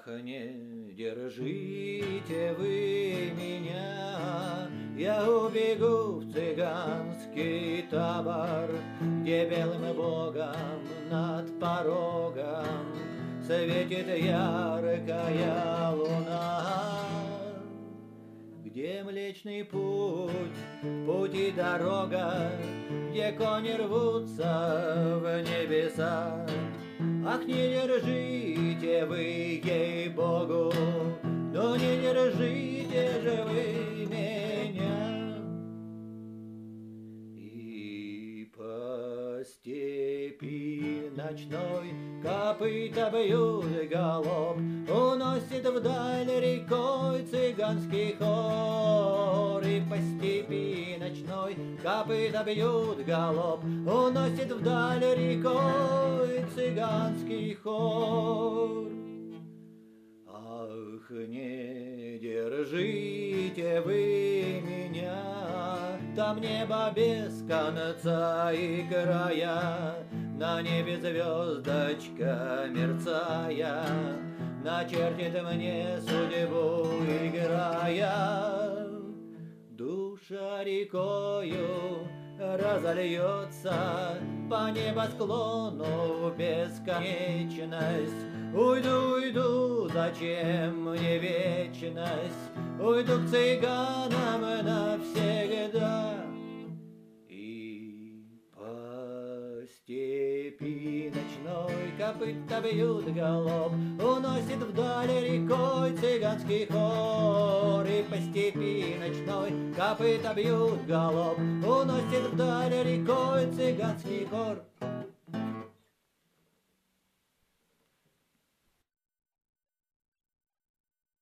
Ах, не держите вы меня, я убегу в цыганский табор, где белым богом над порогом светит яркая луна. Где Млечный Путь, путь и дорога, где кони рвутся в небеса. Ах, не держите вы, ей-богу, но не держите же вы меня. И по степи ночной копыта бьют галоп, уносит вдаль рекой цыганский хор. И по степи ночной копыта бьют галоп, уносит вдаль рекой цыганский хор. Ах, не держите вы меня, там небо без конца и края, на небе звездочка мерцая начертит мне судьбу, играя. Душа рекою разольется по небосклону в бесконечность. Уйду, уйду, зачем мне вечность? Уйду к цыганам навсегда. И по степи ночной копыта бьют галоп, уносит вдаль рекой цыганский хор. И по степи ночной копыта бьют галоп, уносит вдаль рекой цыганский хор.